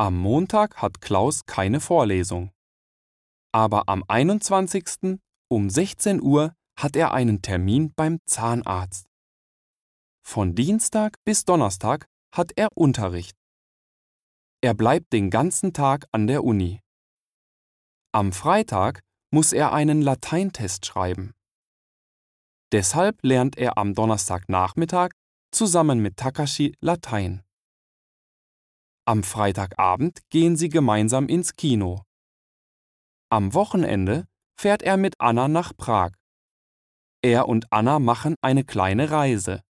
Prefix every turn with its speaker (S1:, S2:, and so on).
S1: Am Montag hat Klaus keine Vorlesung. Aber am 21. um 16 Uhr hat er einen Termin beim Zahnarzt. Von Dienstag bis Donnerstag hat er Unterricht. Er bleibt den ganzen Tag an der Uni. Am Freitag muss er einen Lateintest schreiben. Deshalb lernt er am Donnerstagnachmittag zusammen mit Takashi Latein. Am Freitagabend gehen sie gemeinsam ins Kino. Am Wochenende fährt er mit Anna nach Prag. Er und Anna machen eine kleine Reise.